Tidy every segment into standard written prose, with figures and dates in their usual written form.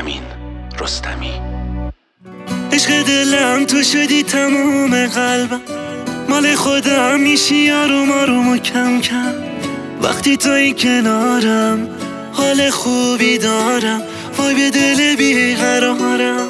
امین رستمی. عشق دلم تو شدی تموم قلبم، مال خودم میشی آروم آروم و کم کم. وقتی توی کنارم حال خوبی دارم، وای به دل بیقرارم.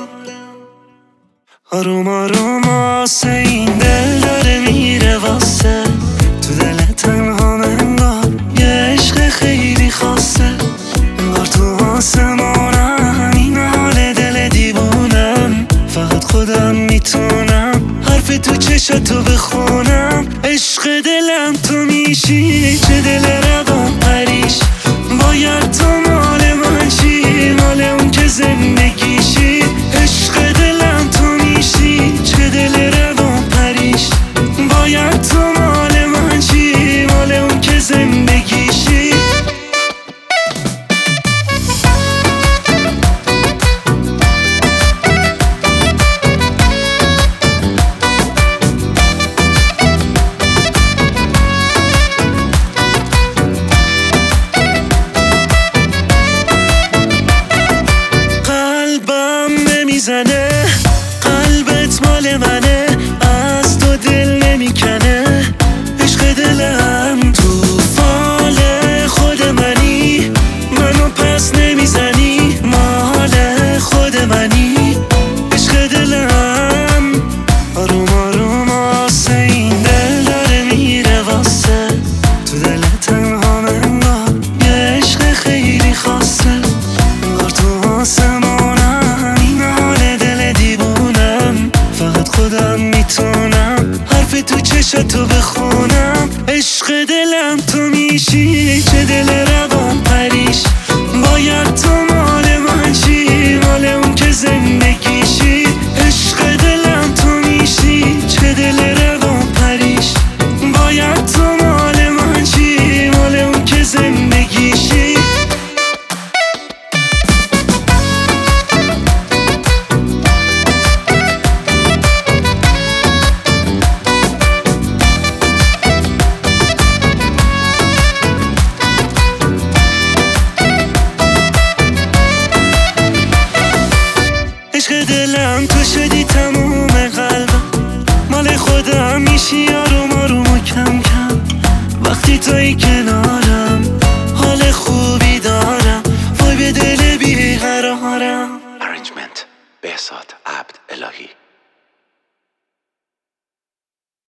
آروم آروم آسه این دل داره میره واسه، تو دل تنها انگار یه عشق خیلی خاصه. انگار تو آسمانم این حال دل دیوونم، فقط خودم میتونم حرف تو چشاتو بخونم. عشق دلم تو میشی، چه دل روان پریش، باید تو مال من شی، مال اون که زندگیشی. عشق دلم تو میشی، چه دل روان پریش، باید تو مال من شی، مال اون که زندگیشی. میزنه قلبت مال منه، از تو دل نمیکنه. عشق دلم تو فال خود منی، منو پس نمیزنی، مال خود منی. عشق دلم آروم آروم آسه این دل داره میره واسه، تو دل تنها انگار یه عشق خیلی خاصه. انگار تو آسمانم این حال دل دیوونم، فقط خودم میتونم حرف تو چشاتو بخونم. عشق دلم تو میشی، چه دل روان پریش، باید تو مال من شی، مال اون که زندگیشی. عشق دلم تو میشی، چه دل روان پریش، باید تو مال من شی، مال اون که زندگیشی. عشق دلم تو شدی تموم قلبم، مال خودم میشی آروم آروم و کم کم. وقتی توی کنار